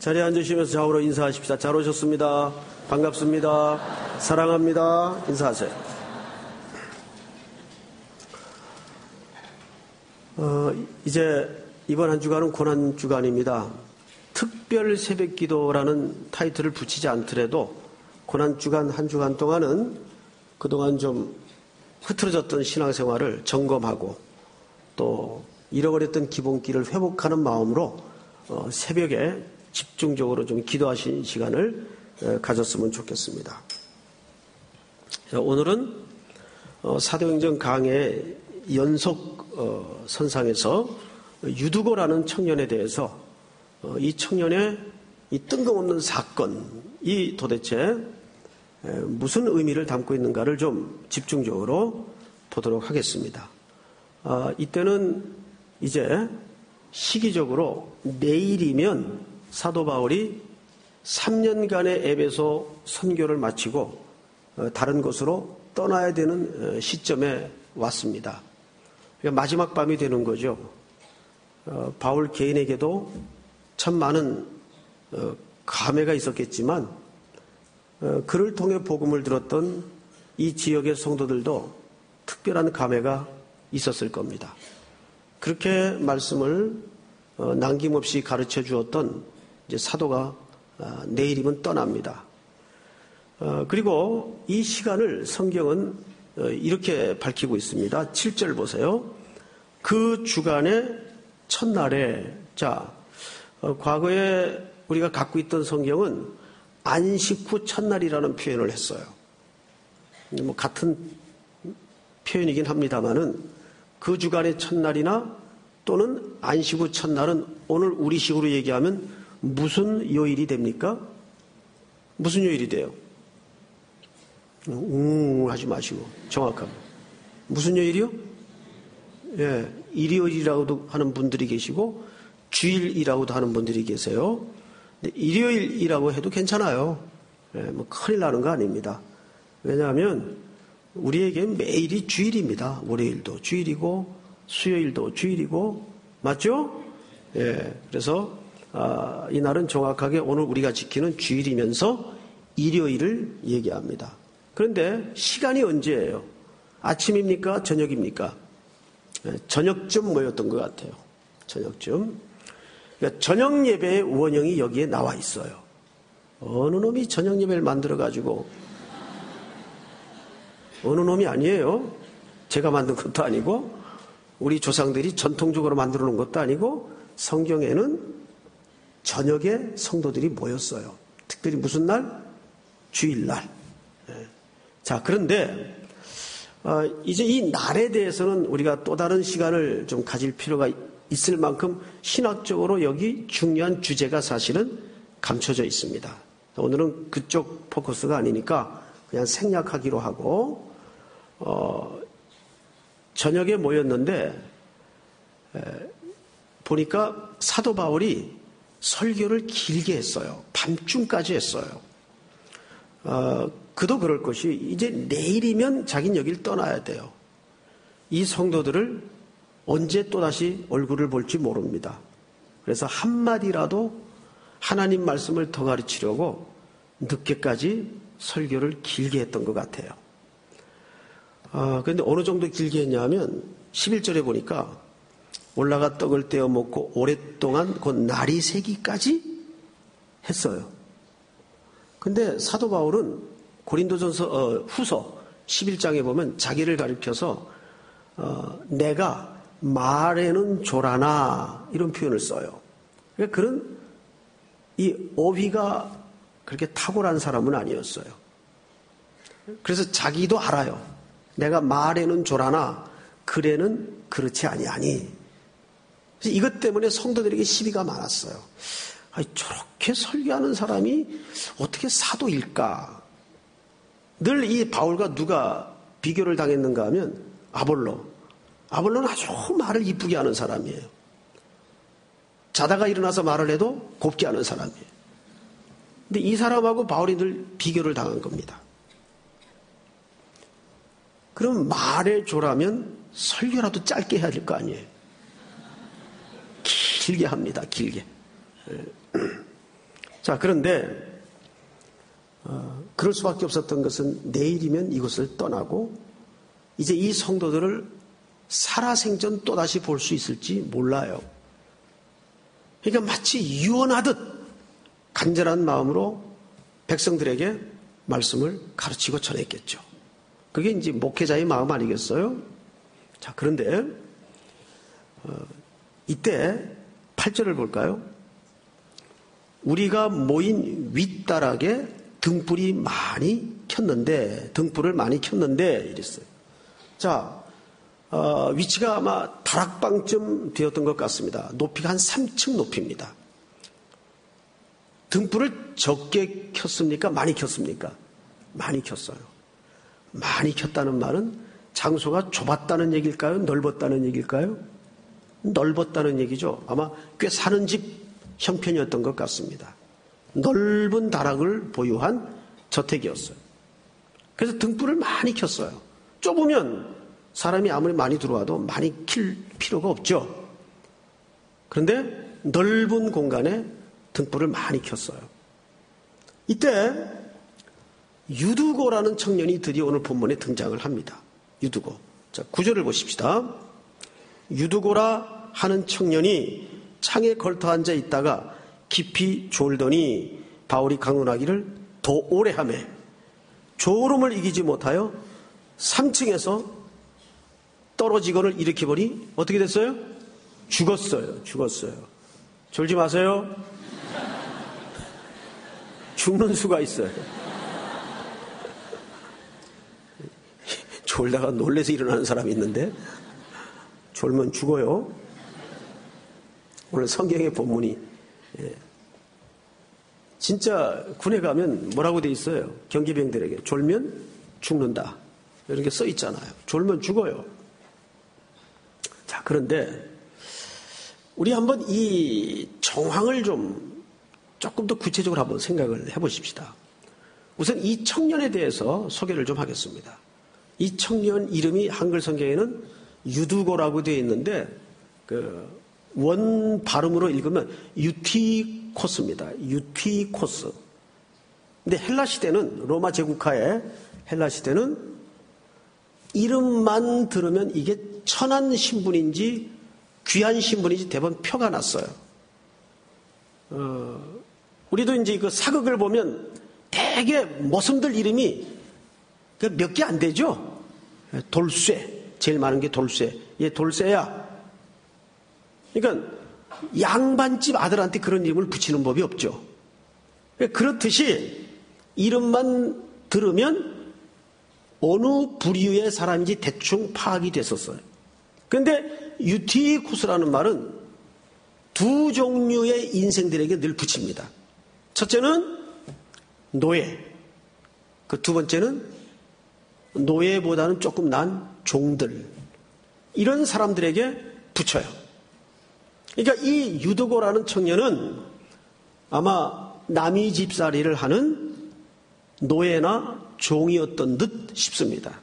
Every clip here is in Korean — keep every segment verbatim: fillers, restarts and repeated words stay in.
자리에 앉으시면서 좌우로 인사하십시다. 잘 오셨습니다. 반갑습니다. 사랑합니다. 인사하세요. 어, 이제 이번 한 주간은 고난주간입니다. 특별 새벽기도라는 타이틀을 붙이지 않더라도 고난주간 한 주간 동안은 그동안 좀 흐트러졌던 신앙생활을 점검하고 또 잃어버렸던 기본기를 회복하는 마음으로 어, 새벽에 집중적으로 좀 기도하신 시간을 어, 가졌으면 좋겠습니다. 자, 오늘은 어, 사도행전 강의 연속 어, 선상에서 유두고라는 청년에 대해서 어, 이 청년의 이 뜬금없는 사건이 도대체 에, 무슨 의미를 담고 있는가를 좀 집중적으로 보도록 하겠습니다. 어, 이때는 이제 시기적으로 내일이면 사도 바울이 삼 년간의 에베소 선교를 마치고 다른 곳으로 떠나야 되는 시점에 왔습니다. 그러니까 마지막 밤이 되는 거죠. 바울 개인에게도 참 많은 감회가 있었겠지만 그를 통해 복음을 들었던 이 지역의 성도들도 특별한 감회가 있었을 겁니다. 그렇게 말씀을 남김없이 가르쳐 주었던 이제 사도가 내일이면 떠납니다. 그리고 이 시간을 성경은 이렇게 밝히고 있습니다. 칠 절 보세요. 그 주간의 첫날에, 자, 과거에 우리가 갖고 있던 성경은 안식 후 첫날이라는 표현을 했어요. 뭐 같은 표현이긴 합니다만은 그 주간의 첫날이나 또는 안식 후 첫날은 오늘 우리식으로 얘기하면 무슨 요일이 됩니까? 무슨 요일이 돼요? 웅 하지 마시고 정확하게. 무슨 요일이요? 예, 일요일이라고도 하는 분들이 계시고 주일이라고도 하는 분들이 계세요. 근데 일요일이라고 해도 괜찮아요. 예, 뭐 큰일 나는 거 아닙니다. 왜냐하면 우리에게 매일이 주일입니다. 월요일도 주일이고 수요일도 주일이고 맞죠? 예, 그래서 아, 이 날은 정확하게 오늘 우리가 지키는 주일이면서 일요일을 얘기합니다. 그런데 시간이 언제예요? 아침입니까? 저녁입니까? 예, 저녁쯤 모였던 것 같아요. 저녁쯤. 그러니까 저녁 예배의 원형이 여기에 나와 있어요. 어느 놈이 저녁 예배를 만들어가지고 어느 놈이 아니에요. 제가 만든 것도 아니고 우리 조상들이 전통적으로 만들어 놓은 것도 아니고 성경에는 저녁에 성도들이 모였어요. 특별히 무슨 날? 주일날. 네. 자, 그런데 어, 이제 이 날에 대해서는 우리가 또 다른 시간을 좀 가질 필요가 있을 만큼 신학적으로 여기 중요한 주제가 사실은 감춰져 있습니다. 오늘은 그쪽 포커스가 아니니까 그냥 생략하기로 하고 어, 저녁에 모였는데 에, 보니까 사도 바울이 설교를 길게 했어요. 밤중까지 했어요. 어, 그도 그럴 것이 이제 내일이면 자기는 여길 떠나야 돼요. 이 성도들을 언제 또다시 얼굴을 볼지 모릅니다. 그래서 한마디라도 하나님 말씀을 더 가르치려고 늦게까지 설교를 길게 했던 것 같아요. 아, 그런데 어느 정도 길게 했냐면 십일 절에 보니까 올라가 떡을 떼어 먹고 오랫동안 곧 날이 새기까지 했어요. 근데 사도 바울은 고린도전서 어, 후서 십일 장에 보면 자기를 가리켜서 어, 내가 말에는 조라나 이런 표현을 써요. 그러니까 그런 이 어휘가 그렇게 탁월한 사람은 아니었어요. 그래서 자기도 알아요. 내가 말에는 조라나 글에는 그렇지 아니하니. 이것 때문에 성도들에게 시비가 많았어요. 아니, 저렇게 설교하는 사람이 어떻게 사도일까? 늘 이 바울과 누가 비교를 당했는가 하면 아볼로. 아볼로는 아주 말을 이쁘게 하는 사람이에요. 자다가 일어나서 말을 해도 곱게 하는 사람이에요. 근데 이 사람하고 바울이 늘 비교를 당한 겁니다. 그럼 말에 조라면 설교라도 짧게 해야 될 거 아니에요. 길게 합니다. 길게. 자, 그런데 어, 그럴 수밖에 없었던 것은 내일이면 이곳을 떠나고 이제 이 성도들을 살아생전 또다시 볼 수 있을지 몰라요. 그러니까 마치 유언하듯 간절한 마음으로 백성들에게 말씀을 가르치고 전했겠죠. 그게 이제 목회자의 마음 아니겠어요? 자, 그런데 어, 이때 팔 절을 볼까요? 우리가 모인 윗다락에 등불이 많이 켰는데, 등불을 많이 켰는데, 이랬어요. 자, 어, 위치가 아마 다락방쯤 되었던 것 같습니다. 높이가 한 삼 층 높이입니다. 등불을 적게 켰습니까? 많이 켰습니까? 많이 켰어요. 많이 켰다는 말은 장소가 좁았다는 얘기일까요? 넓었다는 얘기일까요? 넓었다는 얘기죠. 아마 꽤 사는 집 형편이었던 것 같습니다. 넓은 다락을 보유한 저택이었어요. 그래서 등불을 많이 켰어요. 좁으면 사람이 아무리 많이 들어와도 많이 킬 필요가 없죠. 그런데 넓은 공간에 등불을 많이 켰어요. 이때 유두고라는 청년이 드디어 오늘 본문에 등장을 합니다. 유두고. 자, 구절을 보십시다. 유두고라 하는 청년이 창에 걸터 앉아 있다가 깊이 졸더니 바울이 강론하기를 더 오래 하매 졸음을 이기지 못하여 삼 층에서 떨어지거늘 일으켜보니 어떻게 됐어요? 죽었어요. 죽었어요. 졸지 마세요. 죽는 수가 있어요. 졸다가 놀래서 일어나는 사람이 있는데 졸면 죽어요. 오늘 성경의 본문이 예. 진짜 군에 가면 뭐라고 돼 있어요? 경기병들에게 졸면 죽는다 이렇게 써 있잖아요. 졸면 죽어요. 자, 그런데 우리 한번 이 정황을 좀 조금 더 구체적으로 한번 생각을 해보십시다. 우선 이 청년에 대해서 소개를 좀 하겠습니다. 이 청년 이름이 한글 성경에는 유두고라고 되어 있는데 그 원 발음으로 읽으면 유티코스입니다. 유티코스. 근데 헬라 시대는 로마 제국하에 헬라 시대는 이름만 들으면 이게 천한 신분인지 귀한 신분인지 대부분 표가 났어요. 어, 우리도 이제 그 사극을 보면 되게 모성들 이름이 몇 개 안 되죠. 돌쇠, 제일 많은 게 돌쇠. 얘 돌쇠야. 그러니까 양반집 아들한테 그런 이름을 붙이는 법이 없죠. 그렇듯이 이름만 들으면 어느 부류의 사람인지 대충 파악이 됐었어요. 그런데 유티쿠스라는 말은 두 종류의 인생들에게 늘 붙입니다. 첫째는 노예, 그 두 번째는 노예보다는 조금 난 종들, 이런 사람들에게 붙여요. 그러니까 이 유두고라는 청년은 아마 남이 집살이를 하는 노예나 종이었던 듯 싶습니다.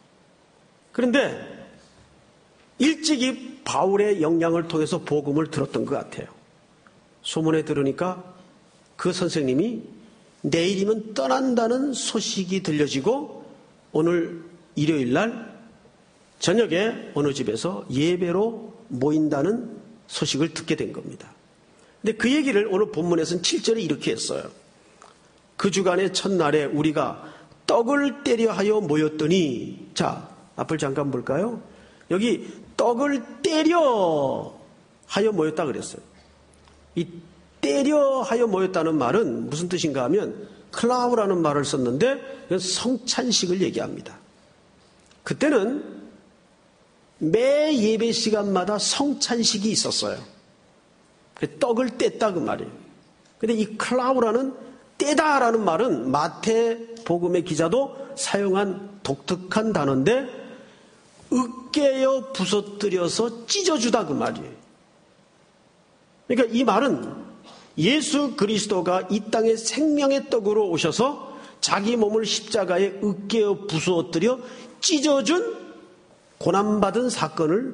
그런데 일찍이 바울의 영향을 통해서 복음을 들었던 것 같아요. 소문에 들으니까 그 선생님이 내일이면 떠난다는 소식이 들려지고 오늘 일요일 날 저녁에 어느 집에서 예배로 모인다는 소식을 듣게 된 겁니다. 근데 그 얘기를 오늘 본문에서는 칠 절에 이렇게 했어요. 그 주간의 첫날에 우리가 떡을 때려 하여 모였더니, 자, 앞을 잠깐 볼까요? 여기 떡을 때려 하여 모였다 그랬어요. 이 때려 하여 모였다는 말은 무슨 뜻인가 하면 클라우라는 말을 썼는데 성찬식을 얘기합니다. 그때는 매 예배 시간마다 성찬식이 있었어요. 떡을 뗐다 그 말이에요. 근데 이 클라우라는 떼다라는 말은 마태복음의 기자도 사용한 독특한 단어인데 으깨어 부서뜨려서 찢어주다 그 말이에요. 그러니까 이 말은 예수 그리스도가 이 땅에 생명의 떡으로 오셔서 자기 몸을 십자가에 으깨어 부서뜨려 찢어준 고난받은 사건을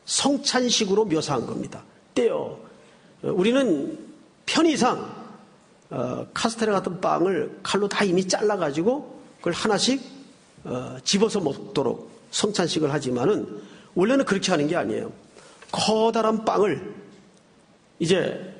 성찬식으로 묘사한 겁니다. 떼어. 우리는 편의상 어, 카스테라 같은 빵을 칼로 다 이미 잘라가지고 그걸 하나씩 어, 집어서 먹도록 성찬식을 하지만은 원래는 그렇게 하는 게 아니에요. 커다란 빵을 이제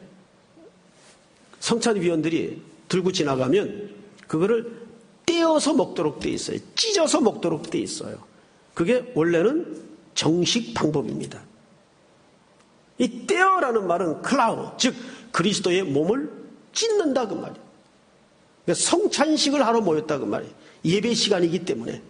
성찬위원들이 들고 지나가면 그거를 떼어서 먹도록 돼 있어요. 찢어서 먹도록 돼 있어요. 그게 원래는 정식 방법입니다. 이 떼어라는 말은 클라우, 즉 그리스도의 몸을 찢는다 그 말이에요. 그러니까 성찬식을 하러 모였다 그 말이에요. 예배 시간이기 때문에.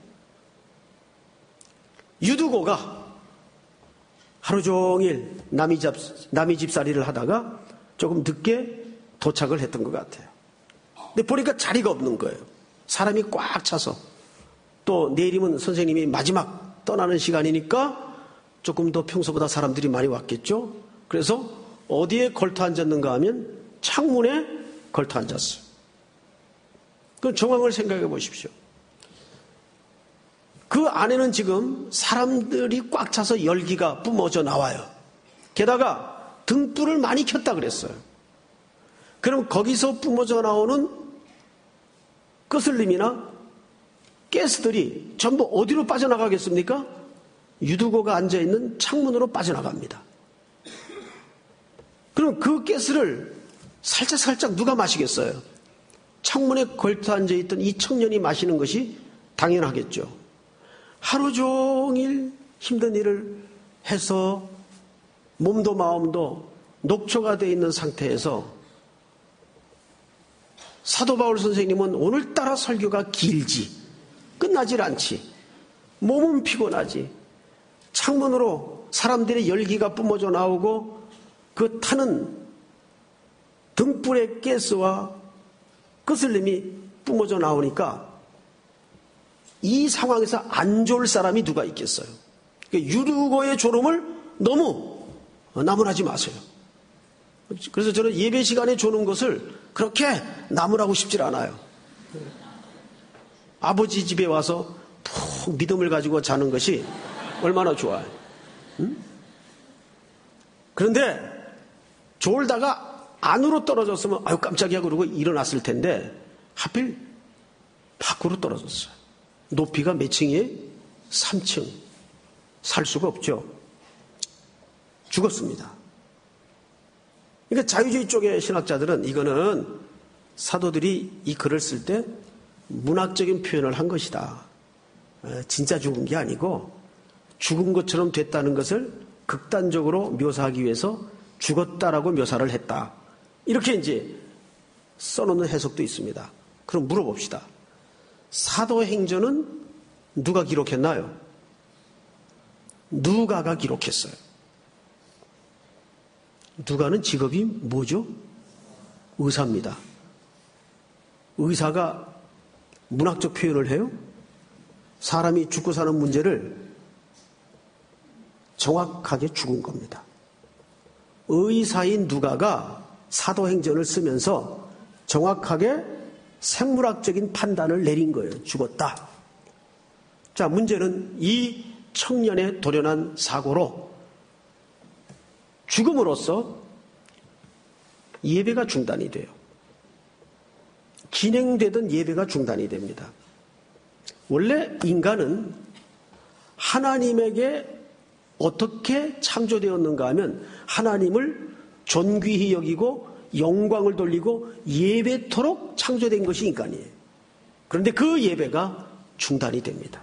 유두고가 하루 종일 남의 집, 남의 집살이를 하다가 조금 늦게 도착을 했던 것 같아요. 근데 보니까 자리가 없는 거예요. 사람이 꽉 차서. 또 내일이면 선생님이 마지막 떠나는 시간이니까 조금 더 평소보다 사람들이 많이 왔겠죠. 그래서 어디에 걸터 앉았는가 하면 창문에 걸터 앉았어요. 그 정황을 생각해 보십시오. 그 안에는 지금 사람들이 꽉 차서 열기가 뿜어져 나와요. 게다가 등불을 많이 켰다 그랬어요. 그럼 거기서 뿜어져 나오는 거슬림이나 가스들이 전부 어디로 빠져나가겠습니까? 유두고가 앉아있는 창문으로 빠져나갑니다. 그럼 그 가스를 살짝살짝 누가 마시겠어요? 창문에 걸터 앉아있던 이 청년이 마시는 것이 당연하겠죠. 하루 종일 힘든 일을 해서 몸도 마음도 녹초가 되어 있는 상태에서 사도 바울 선생님은 오늘따라 설교가 길지, 끝나질 않지, 몸은 피곤하지, 창문으로 사람들의 열기가 뿜어져 나오고 그 타는 등불의 가스와 거슬림이 뿜어져 나오니까 이 상황에서 안 좋을 사람이 누가 있겠어요? 유두고의 졸음을 너무 나무라지 마세요. 그래서 저는 예배 시간에 조는 것을 그렇게 나무라고 싶질 않아요. 아버지 집에 와서 푹 믿음을 가지고 자는 것이 얼마나 좋아요. 응? 그런데 졸다가 안으로 떨어졌으면 아유 깜짝이야 그러고 일어났을 텐데 하필 밖으로 떨어졌어요. 높이가 몇 층이에요? 삼 층. 살 수가 없죠. 죽었습니다. 그러니까 자유주의 쪽의 신학자들은 이거는 사도들이 이 글을 쓸 때 문학적인 표현을 한 것이다. 진짜 죽은 게 아니고 죽은 것처럼 됐다는 것을 극단적으로 묘사하기 위해서 죽었다라고 묘사를 했다. 이렇게 이제 써놓는 해석도 있습니다. 그럼 물어봅시다. 사도행전은 누가 기록했나요? 누가가 기록했어요. 누가는 직업이 뭐죠? 의사입니다. 의사가 문학적 표현을 해요? 사람이 죽고 사는 문제를 정확하게 죽은 겁니다. 의사인 누가가 사도행전을 쓰면서 정확하게 생물학적인 판단을 내린 거예요. 죽었다. 자, 문제는 이 청년의 돌연한 사고로 죽음으로써 예배가 중단이 돼요. 진행되던 예배가 중단이 됩니다. 원래 인간은 하나님에게 어떻게 창조되었는가 하면 하나님을 존귀히 여기고 영광을 돌리고 예배토록 창조된 것이 인간이에요. 그런데 그 예배가 중단이 됩니다.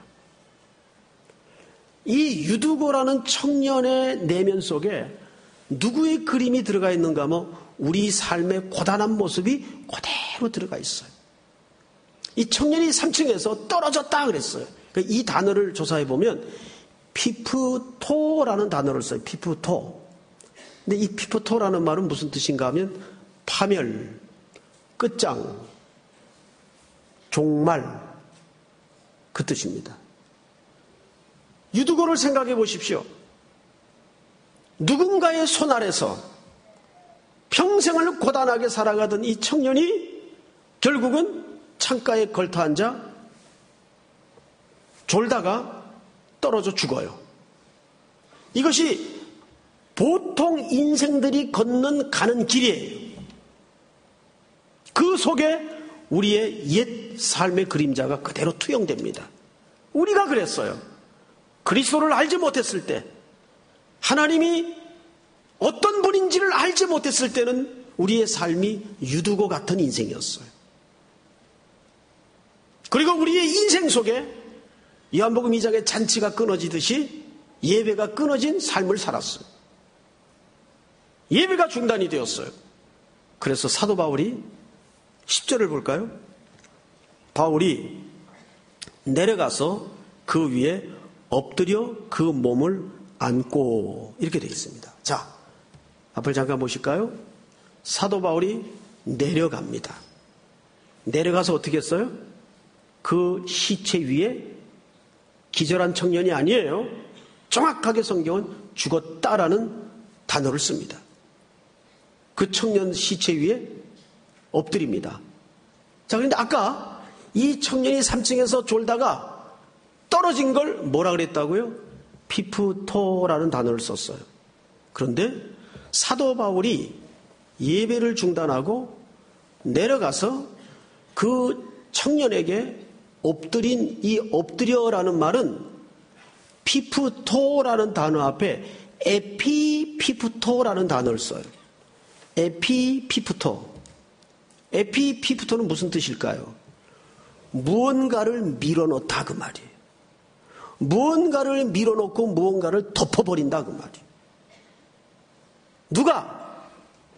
이 유두고라는 청년의 내면 속에 누구의 그림이 들어가 있는가 하면 우리 삶의 고단한 모습이 그대로 들어가 있어요. 이 청년이 삼 층에서 떨어졌다 그랬어요. 이 단어를 조사해 보면 피프토라는 단어를 써요. 피프토. 근데 이 피프토라는 말은 무슨 뜻인가 하면 파멸, 끝장, 종말 그 뜻입니다. 유두고를 생각해 보십시오. 누군가의 손 아래서 평생을 고단하게 살아가던 이 청년이 결국은 창가에 걸터 앉아 졸다가 떨어져 죽어요. 이것이 보통 인생들이 걷는 가는 길이에요. 그 그 속에 우리의 옛 삶의 그림자가 그대로 투영됩니다. 우리가 그랬어요. 그리스도를 알지 못했을 때, 하나님이 어떤 분인지를 알지 못했을 때는 우리의 삶이 유두고 같은 인생이었어요. 그리고 우리의 인생 속에 요한복음 이 장의 잔치가 끊어지듯이 예배가 끊어진 삶을 살았어요. 예배가 중단이 되었어요. 그래서 사도 바울이 십 절을 볼까요? 바울이 내려가서 그 위에 엎드려 그 몸을 안고, 이렇게 되어 있습니다. 자, 앞을 잠깐 보실까요? 사도 바울이 내려갑니다. 내려가서 어떻게 했어요? 그 시체 위에 기절한 청년이 아니에요. 정확하게 성경은 죽었다라는 단어를 씁니다. 그 청년 시체 위에 엎드립니다. 자, 그런데 아까 이 청년이 삼 층에서 졸다가 떨어진 걸 뭐라 그랬다고요? 피프토라는 단어를 썼어요. 그런데 사도 바울이 예배를 중단하고 내려가서 그 청년에게 엎드린 이 엎드려라는 말은 피프토라는 단어 앞에 에피피프토라는 단어를 써요. 에피피프토. 에피피프토는 무슨 뜻일까요? 무언가를 밀어넣다 그 말이에요. 무언가를 밀어넣고 무언가를 덮어버린다 그 말이에요. 누가?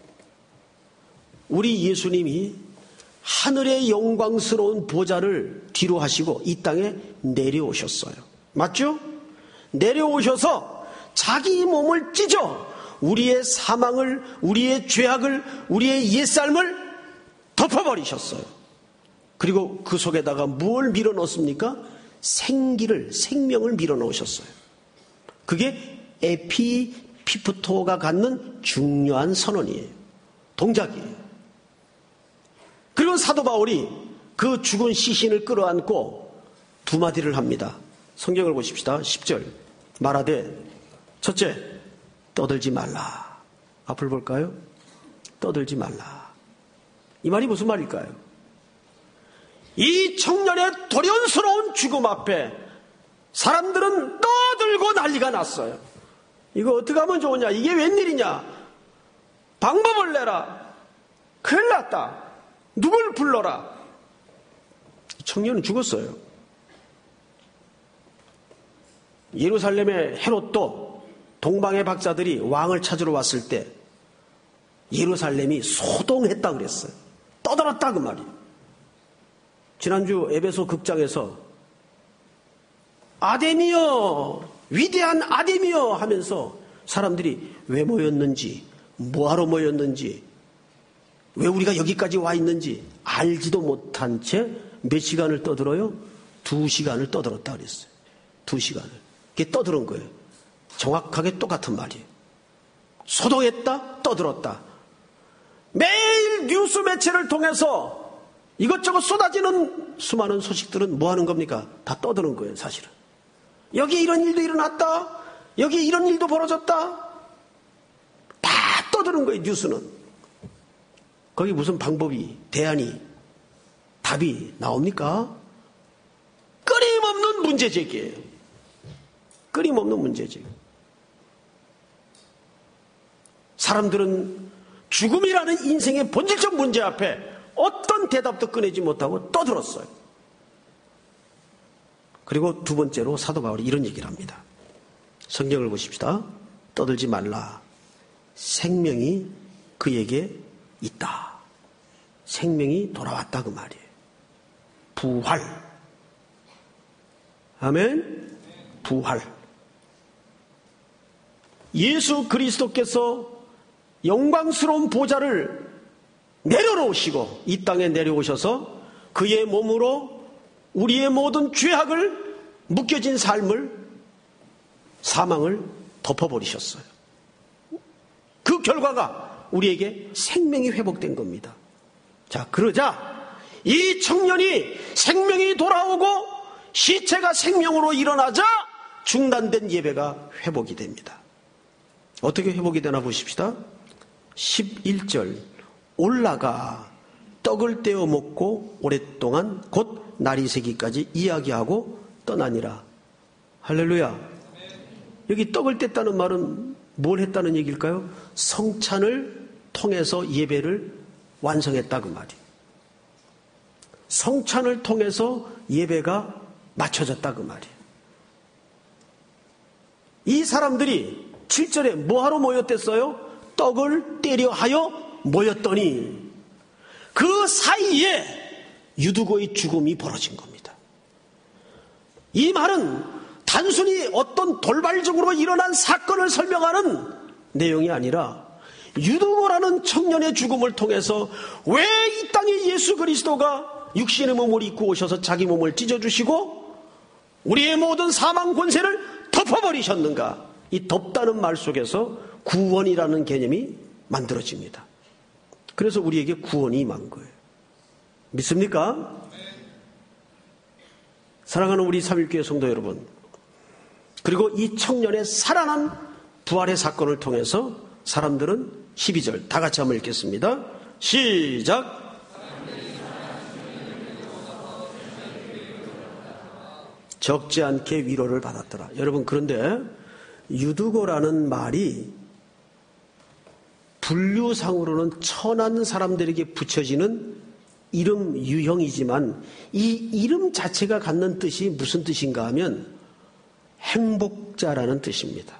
우리 예수님이 하늘의 영광스러운 보좌를 뒤로 하시고 이 땅에 내려오셨어요. 맞죠? 내려오셔서 자기 몸을 찢어 우리의 사망을, 우리의 죄악을, 우리의 옛삶을 덮어버리셨어요. 그리고 그 속에다가 무엇을 밀어넣습니까? 생기를, 생명을 밀어넣으셨어요. 그게 에피피프토가 갖는 중요한 선언이에요. 동작이에요. 그리고 사도 바울이 그 죽은 시신을 끌어안고 두 마디를 합니다. 성경을 보십시다. 십 절 말하되 첫째, 떠들지 말라. 앞을 볼까요? 떠들지 말라. 이 말이 무슨 말일까요? 이 청년의 도련스러운 죽음 앞에 사람들은 떠들고 난리가 났어요. 이거 어떻게 하면 좋으냐? 이게 웬일이냐? 방법을 내라. 큰일 났다. 누굴 불러라. 청년은 죽었어요. 예루살렘의 헤롯도 동방의 박사들이 왕을 찾으러 왔을 때 예루살렘이 소동했다 그랬어요. 떠들었다 그 말이에요. 지난주 에베소 극장에서 아데미여, 위대한 아데미여 하면서 사람들이 왜 모였는지, 뭐하러 모였는지, 왜 우리가 여기까지 와 있는지 알지도 못한 채 몇 시간을 떠들어요? 두 시간을 떠들었다 그랬어요. 두 시간을. 그게 떠들은 거예요. 정확하게 똑같은 말이에요. 소동했다, 떠들었다. 매일 뉴스 매체를 통해서 이것저것 쏟아지는 수많은 소식들은 뭐 하는 겁니까? 다 떠드는 거예요, 사실은. 여기 이런 일도 일어났다. 여기 이런 일도 벌어졌다. 다 떠드는 거예요, 뉴스는. 거기 무슨 방법이, 대안이, 답이 나옵니까? 끊임없는 문제제기예요. 끊임없는 문제제기. 사람들은 죽음이라는 인생의 본질적 문제 앞에 어떤 대답도 꺼내지 못하고 떠들었어요. 그리고 두 번째로 사도 바울이 이런 얘기를 합니다. 성경을 보십시다. 떠들지 말라. 생명이 그에게 있다. 생명이 돌아왔다 그 말이에요. 부활. 아멘. 부활. 예수 그리스도께서 영광스러운 보좌를 내려놓으시고 이 땅에 내려오셔서 그의 몸으로 우리의 모든 죄악을, 묶여진 삶을, 사망을 덮어버리셨어요. 그 결과가 우리에게 생명이 회복된 겁니다. 자, 그러자 이 청년이 생명이 돌아오고 시체가 생명으로 일어나자 중단된 예배가 회복이 됩니다. 어떻게 회복이 되나 보십시다. 십일 절 올라가 떡을 떼어 먹고 오랫동안 곧 날이 새기까지 이야기하고 떠나니라. 할렐루야. 여기 떡을 뗐다는 말은 뭘 했다는 얘기일까요? 성찬을 통해서 예배를 완성했다 그 말이에요. 성찬을 통해서 예배가 맞춰졌다 그 말이에요. 이 사람들이 칠 절에 뭐하러 모였댔어요? 떡을 떼려 하여 모였더니 그 사이에 유두고의 죽음이 벌어진 겁니다. 이 말은 단순히 어떤 돌발적으로 일어난 사건을 설명하는 내용이 아니라 유두고라는 청년의 죽음을 통해서 왜 이 땅에 예수 그리스도가 육신의 몸을 입고 오셔서 자기 몸을 찢어주시고 우리의 모든 사망 권세를 덮어버리셨는가? 이 덮다는 말 속에서 구원이라는 개념이 만들어집니다. 그래서 우리에게 구원이 임한 거예요. 믿습니까? 사랑하는 우리 삼일교회 성도 여러분, 그리고 이 청년의 살아난 부활의 사건을 통해서 사람들은 십이 절 다 같이 한번 읽겠습니다. 시작. 적지 않게 위로를 받았더라. 여러분, 그런데 유두고라는 말이 분류상으로는 천한 사람들에게 붙여지는 이름 유형이지만 이 이름 자체가 갖는 뜻이 무슨 뜻인가 하면 행복자라는 뜻입니다.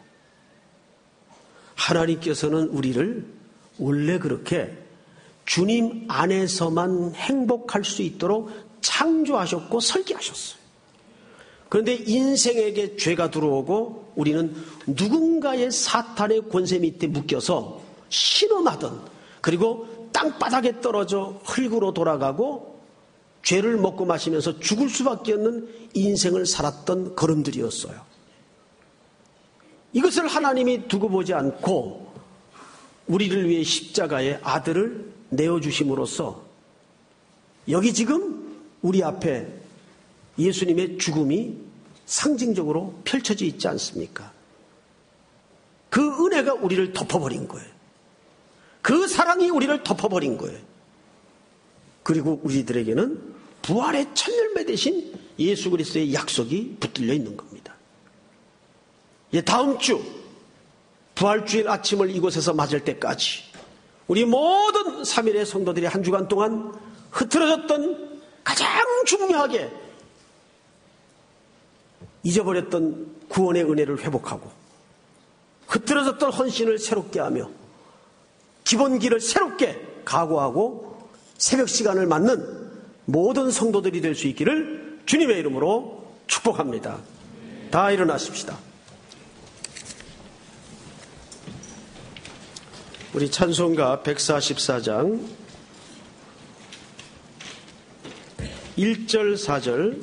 하나님께서는 우리를 원래 그렇게 주님 안에서만 행복할 수 있도록 창조하셨고 설계하셨어요. 그런데 인생에게 죄가 들어오고 우리는 누군가의 사탄의 권세 밑에 묶여서 신음하던, 그리고 땅바닥에 떨어져 흙으로 돌아가고 죄를 먹고 마시면서 죽을 수밖에 없는 인생을 살았던 걸음들이었어요. 이것을 하나님이 두고 보지 않고 우리를 위해 십자가의 아들을 내어주심으로써 여기 지금 우리 앞에 예수님의 죽음이 상징적으로 펼쳐져 있지 않습니까? 그 은혜가 우리를 덮어버린 거예요. 그 사랑이 우리를 덮어버린 거예요. 그리고 우리들에게는 부활의 첫 열매 대신 예수 그리스도의 약속이 붙들려 있는 겁니다. 예, 다음 주 부활주일 아침을 이곳에서 맞을 때까지 우리 모든 삼 일의 성도들이 한 주간 동안 흐트러졌던, 가장 중요하게 잊어버렸던 구원의 은혜를 회복하고 흐트러졌던 헌신을 새롭게 하며 기본기를 새롭게 각오하고 새벽 시간을 맞는 모든 성도들이 될 수 있기를 주님의 이름으로 축복합니다. 다 일어나십시다. 우리 찬송가 백사십사 장 일 절 사 절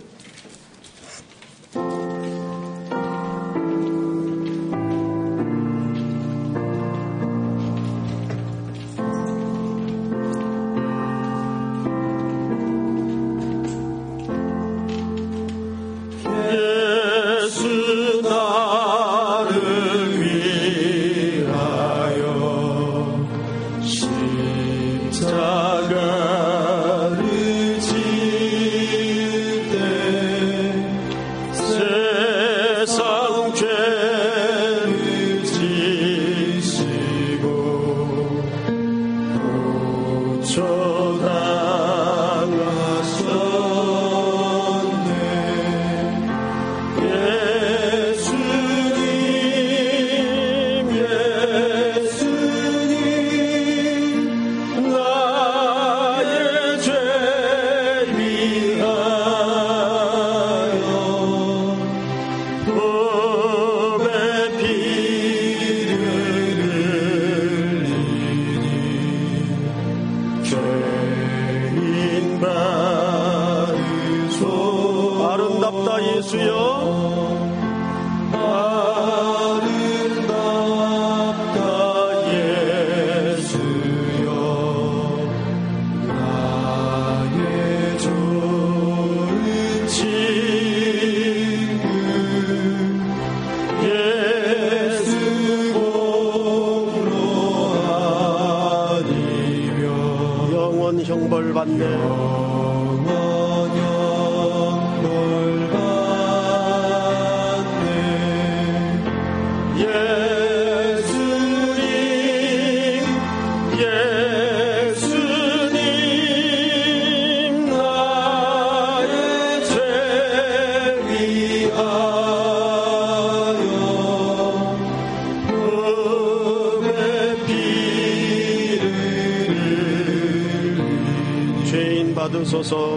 형벌받네 받으소서.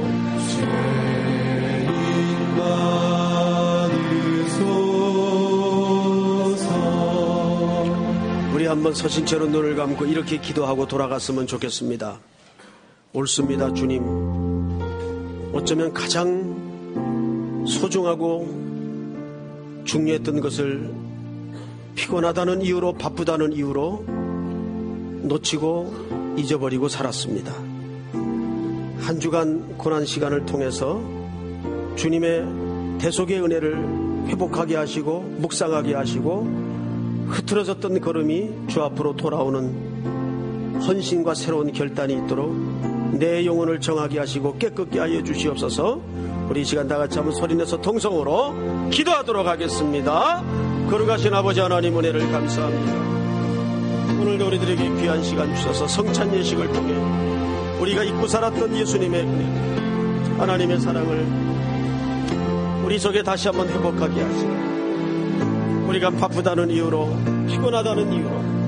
우리 한번 서신 채로 눈을 감고 이렇게 기도하고 돌아갔으면 좋겠습니다. 옳습니다, 주님. 어쩌면 가장 소중하고 중요했던 것을 피곤하다는 이유로, 바쁘다는 이유로 놓치고 잊어버리고 살았습니다. 한 주간 고난 시간을 통해서 주님의 대속의 은혜를 회복하게 하시고 묵상하게 하시고 흐트러졌던 걸음이 주 앞으로 돌아오는 헌신과 새로운 결단이 있도록 내 영혼을 정하게 하시고 깨끗게 하여 주시옵소서. 우리 이 시간 다같이 한번 소리내서 통성으로 기도하도록 하겠습니다. 거룩하신 아버지 하나님, 은혜를 감사합니다. 오늘도 우리들에게 귀한 시간 주셔서 성찬 예식을 통해 우리가 잊고 살았던 예수님의 은혜, 하나님의 사랑을 우리 속에 다시 한번 회복하게 하시고, 우리가 바쁘다는 이유로, 피곤하다는 이유로